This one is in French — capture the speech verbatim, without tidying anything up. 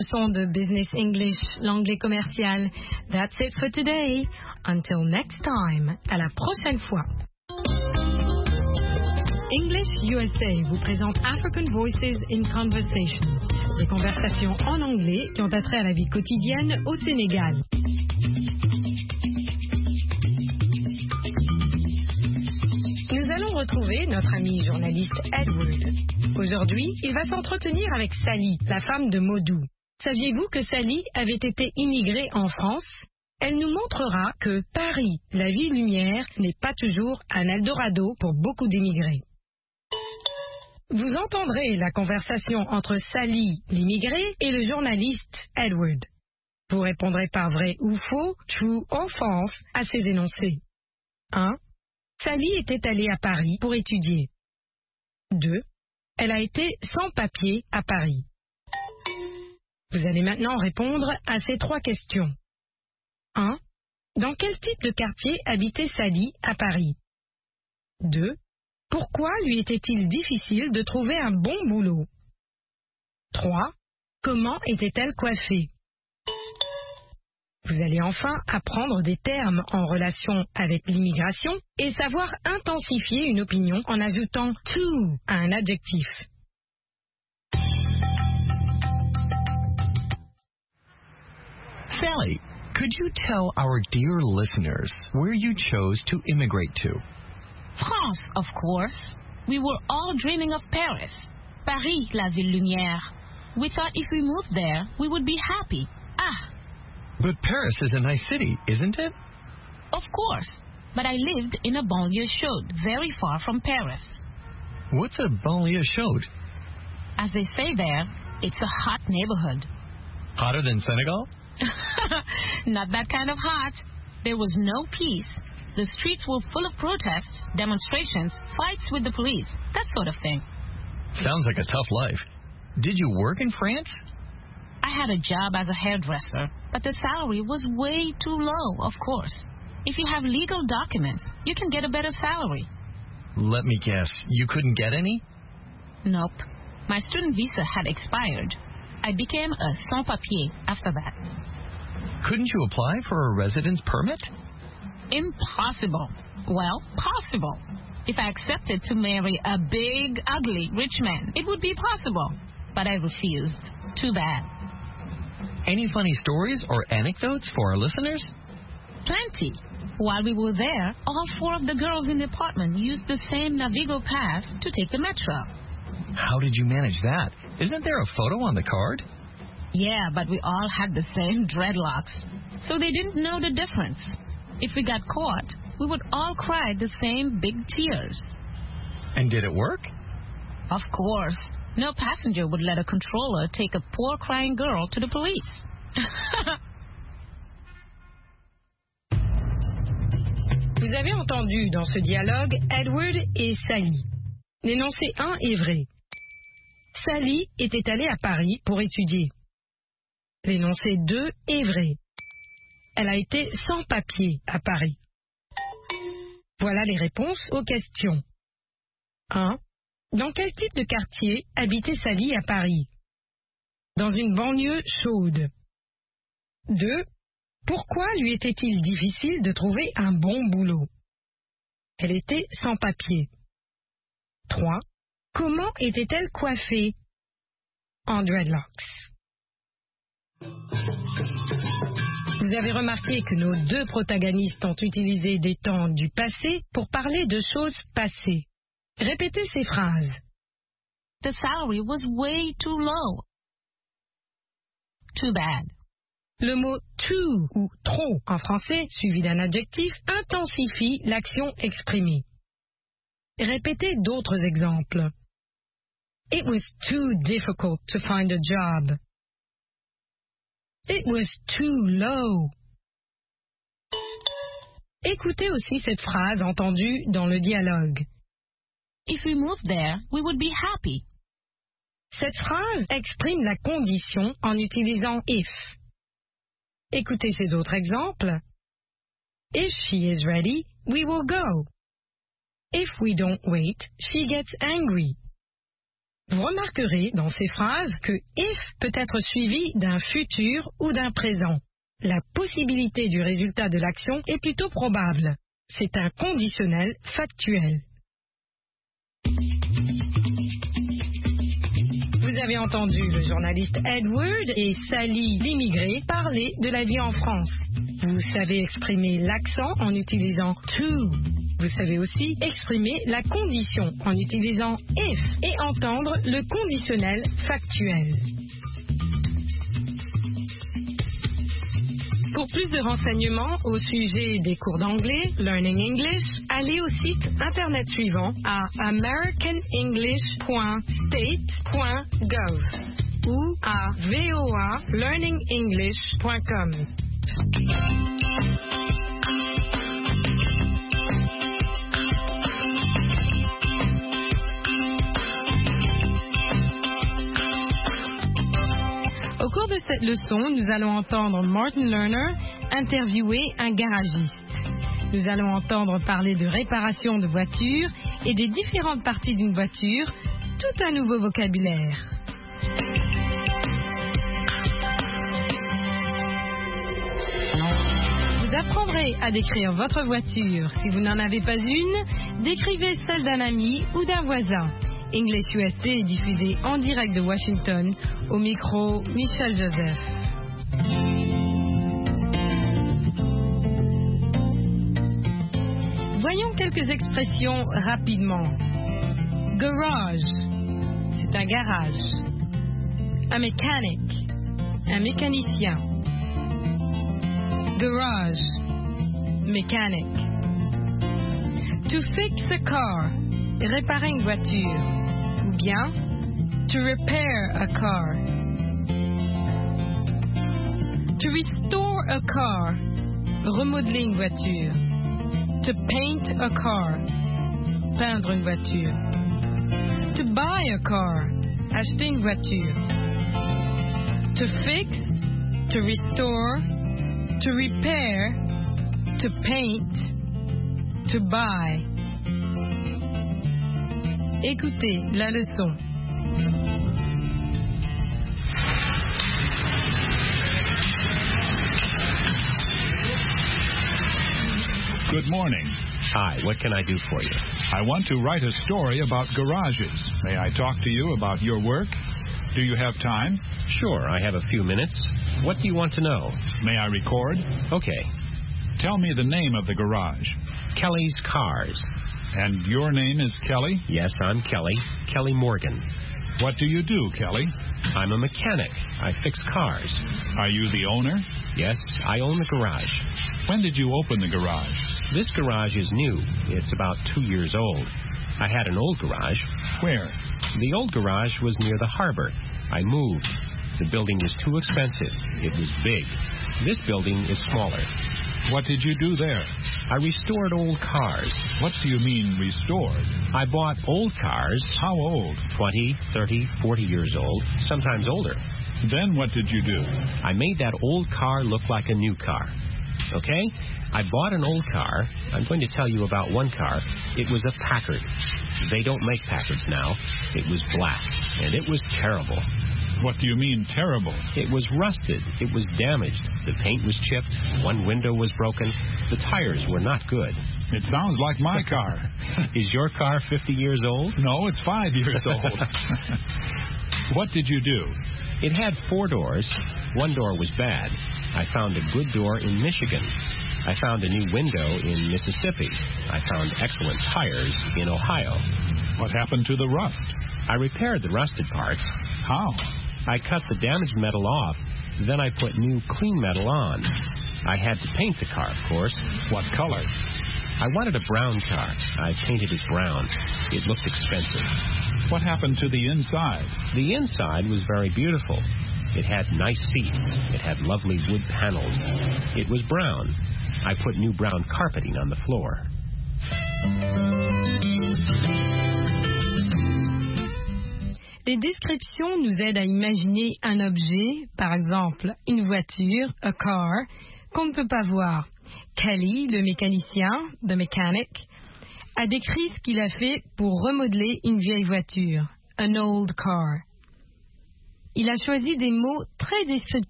Leçon de Business English, l'anglais commercial. That's it for today. Until next time. À la prochaine fois. English U S A vous présente African Voices in Conversation. Des conversations en anglais qui ont attrait à la vie quotidienne au Sénégal. Nous allons retrouver notre ami journaliste Edward. Aujourd'hui, il va s'entretenir avec Sally, la femme de Modou. Saviez-vous que Sally avait été immigrée en France? Elle nous montrera que Paris, la ville lumière, n'est pas toujours un Eldorado pour beaucoup d'immigrés. Vous entendrez la conversation entre Sally, l'immigrée, et le journaliste Edward. Vous répondrez par vrai ou faux, true or false, à ces énoncés. un. Sally était allée à Paris pour étudier. deux. Elle a été sans papier à Paris. Vous allez maintenant répondre à ces trois questions. un. Dans quel type de quartier habitait Sally à Paris? deux. Pourquoi lui était-il difficile de trouver un bon boulot? trois. Comment était-elle coiffée? Vous allez enfin apprendre des termes en relation avec l'immigration et savoir intensifier une opinion en ajoutant to à un adjectif. Sally, could you tell our dear listeners where you chose to immigrate to? France, of course. We were all dreaming of Paris. Paris, la ville lumière. We thought if we moved there, we would be happy. Ah! But Paris is a nice city, isn't it? Of course. But I lived in a banlieue chaude, very far from Paris. What's a banlieue chaude? As they say there, it's a hot neighborhood. Hotter than Senegal? Not that kind of hot. There was no peace. The streets were full of protests, demonstrations, fights with the police, that sort of thing. Sounds like a tough life. Did you work in France? I had a job as a hairdresser, but the salary was way too low, of course. If you have legal documents, you can get a better salary. Let me guess, you couldn't get any? Nope. My student visa had expired. I became a sans-papier after that. Couldn't you apply for a residence permit? Impossible. Well, possible. If I accepted to marry a big, ugly, rich man, it would be possible. But I refused. Too bad. Any funny stories or anecdotes for our listeners? Plenty. While we were there, all four of the girls in the apartment used the same Navigo pass to take the metro. How did you manage that? Isn't there a photo on the card? Yeah, but we all had the same dreadlocks, so they didn't know the difference. If we got caught, we would all cry the same big tears. And did it work? Of course. No passenger would let a controller take a poor crying girl to the police. Vous avez entendu dans ce dialogue Edward et Sally. L'énoncé un est vrai. Sally était allée à Paris pour étudier. L'énoncé deux est vrai. Elle a été sans papier à Paris. Voilà les réponses aux questions. un. Dans quel type de quartier habitait Sally à Paris? Dans une banlieue chaude. deux. Pourquoi lui était-il difficile de trouver un bon boulot? Elle était sans papier. trois. Comment était-elle coiffée? En dreadlocks. Vous avez remarqué que nos deux protagonistes ont utilisé des temps du passé pour parler de choses passées. Répétez ces phrases. The salary was way too low. Too bad. Le mot too ou trop en français, suivi d'un adjectif, intensifie l'action exprimée. Répétez d'autres exemples. It was too difficult to find a job. It was too low. Écoutez aussi cette phrase entendue dans le dialogue. If we moved there, we would be happy. Cette phrase exprime la condition en utilisant if. Écoutez ces autres exemples. If she is ready, we will go. If we don't wait, she gets angry. Vous remarquerez dans ces phrases que if peut être suivi d'un futur ou d'un présent. La possibilité du résultat de l'action est plutôt probable. C'est un conditionnel factuel. Vous avez entendu le journaliste Edward et Sally, l'immigré, parler de la vie en France. Vous savez exprimer l'accent en utilisant to. Vous savez aussi exprimer la condition en utilisant if et entendre le conditionnel factuel. Pour plus de renseignements au sujet des cours d'anglais, Learning English, allez au site internet suivant à american english point state point gov ou à voa learning english point com. Au cours de cette leçon, nous allons entendre Martin Lerner interviewer un garagiste. Nous allons entendre parler de réparation de voitures et des différentes parties d'une voiture, tout un nouveau vocabulaire. Vous apprendrez à décrire votre voiture. Si vous n'en avez pas une, décrivez celle d'un ami ou d'un voisin. English U S A est diffusé en direct de Washington, au micro Michel Joseph. Voyons quelques expressions rapidement. Garage, c'est un garage. A mechanic, un mécanicien. Garage, mechanic. To fix a car, réparer une voiture. Ou bien, to repair a car. To restore a car, remodeler une voiture. To paint a car, peindre une voiture. To buy a car, acheter une voiture. To fix, to restore, to repair, to paint, to buy. Écoutez la leçon. Good morning. Hi, what can I do for you? I want to write a story about garages. May I talk to you about your work? Do you have time? Sure, I have a few minutes. What do you want to know? May I record? Okay. Tell me the name of the garage. Kelly's Cars. And your name is Kelly? Yes, I'm Kelly. Kelly Morgan. What do you do, Kelly? I'm a mechanic. I fix cars. Are you the owner? Yes, I own the garage. When did you open the garage? This garage is new. It's about two years old. I had an old garage. Where? The old garage was near the harbor. I moved. The building was too expensive. It was big. This building is smaller. What did you do there? I restored old cars. What do you mean, restored? I bought old cars. How old? twenty, thirty, forty years old, sometimes older. Then what did you do? I made that old car look like a new car. Okay? I bought an old car. I'm going to tell you about one car. It was a Packard. They don't make Packards now. It was black, and it was terrible. What do you mean, terrible? It was rusted. It was damaged. The paint was chipped. One window was broken. The tires were not good. It sounds like my car. Is your car fifty years old? No, it's five years old. What did you do? It had four doors. One door was bad. I found a good door in Michigan. I found a new window in Mississippi. I found excellent tires in Ohio. What happened to the rust? I repaired the rusted parts. How? I cut the damaged metal off. Then I put new clean metal on. I had to paint the car, of course. What color? I wanted a brown car. I painted it brown. It looked expensive. What happened to the inside? The inside was very beautiful. It had nice seats. It had lovely wood panels. It was brown. I put new brown carpeting on the floor. Les descriptions nous aident à imaginer un objet, par exemple une voiture, a car, qu'on ne peut pas voir. Kelly, le mécanicien, the mechanic, a décrit ce qu'il a fait pour remodeler une vieille voiture, an old car. Il a choisi des mots très descriptifs.